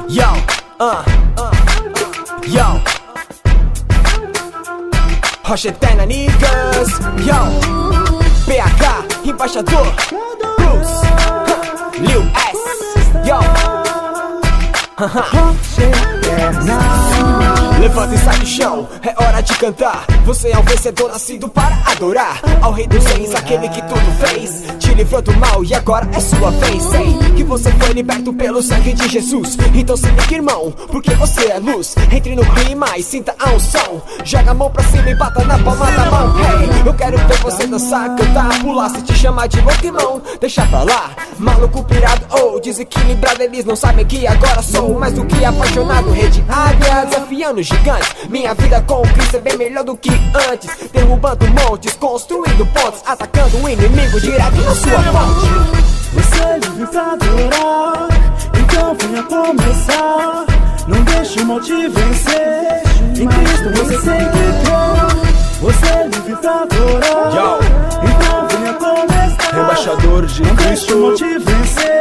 Yo, yo. Rocha Eterna, niggas. Yo, PH, embaixador. Bruce, Lil S. Yo, Rocha Eterna. Levanta e sai do chão, é hora de cantar. Você é um vencedor nascido para adorar ao Rei dos Reis, aquele que tudo fez, te livrou do mal e agora é sua vez. Sei que você foi liberto pelo sangue de Jesus, então se liga, irmão, porque você é luz. Entre no clima e sinta a unção, joga a mão pra cima e bata na palma da mão. Hey, eu quero ver você dançar, cantar, pular. Se te chamar de louco, irmão, deixa pra lá. Maluco, pirado ou desequilibrado, eles não sabem que agora sou mais do que apaixonado. Rei de águia, desafiando gigantes. Minha vida com Cristo é bem melhor do que antes. Derrubando montes, construindo pontes, atacando o inimigo direto na sua fonte. Você é livre pra adorar, então venha começar. Não deixe o mal te vencer. Em Cristo você tem que crer. Você é livre pra adorar, então venha começar. Embaixador de não deixe o mal te vencer.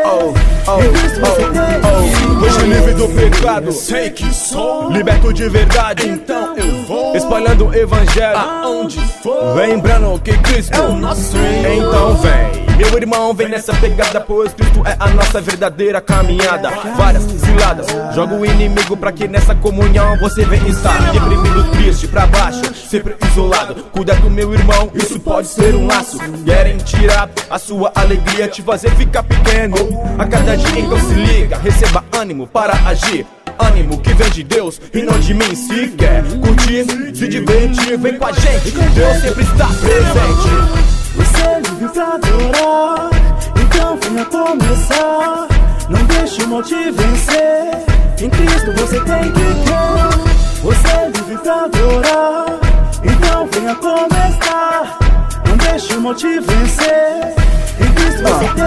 Em Cristo você tem que crer. Hoje livre do pecado, sei que sou liberto de verdade, então eu vou espalhando o evangelho aonde for, lembrando que Cristo é o nosso Senhor. Então vem, meu irmão, vem nessa pegada, pois Cristo é a nossa verdadeira caminhada. Várias ciladas, joga o inimigo pra que nessa comunhão você venha estar deprimido, triste, pra baixo, sempre isolado. Cuida do meu irmão, isso pode ser um laço. Querem tirar a sua alegria, te fazer ficar pequeno a cada dia, então se liga, receba ânimo para agir. Ânimo que vem de Deus e não de mim. Se quer curtir, se divertir, vem com a gente, Deus sempre está presente. Você é livre pra adorar, então venha começar. Não deixe o mal te vencer. Em Cristo você tem que crer. Você é livre pra adorar, então venha começar. Não deixe o mal te vencer. Em Cristo você tem que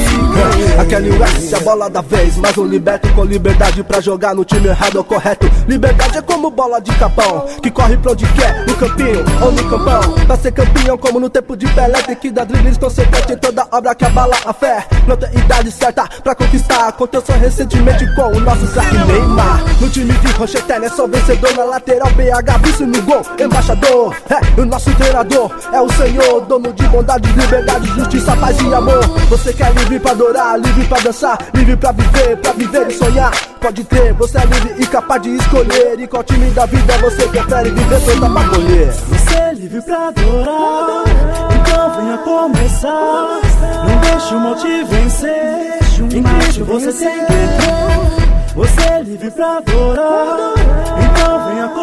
crer. Aquele S, a bola da vez, mas um liberto com liberdade pra jogar no time errado ou correto. Liberdade é como bola de capão, que corre pra onde quer, no campinho ou no campão. Pra ser campeão como no tempo de Pelé, tem que dar dribles consequente em toda obra que abala a fé. Não tem idade certa pra conquistar, aconteceu recentemente com o nosso craque Neymar. No time de Rocha Eterna é só vencedor, na lateral PH, vice no gol, embaixador. É, o nosso treinador é o Senhor, dono de bondade, liberdade, justiça, paz e amor. Você quer livre pra adorar, livre pra dançar, livre pra viver e sonhar. Pode crer, você é livre e capaz de escolher. E qual time da vida você prefere viver, toda pra colher. Você é livre pra adorar, então venha começar. Não deixe o mal te vencer. Em Cristo você tem que crer. Você é livre pra adorar, então venha começar.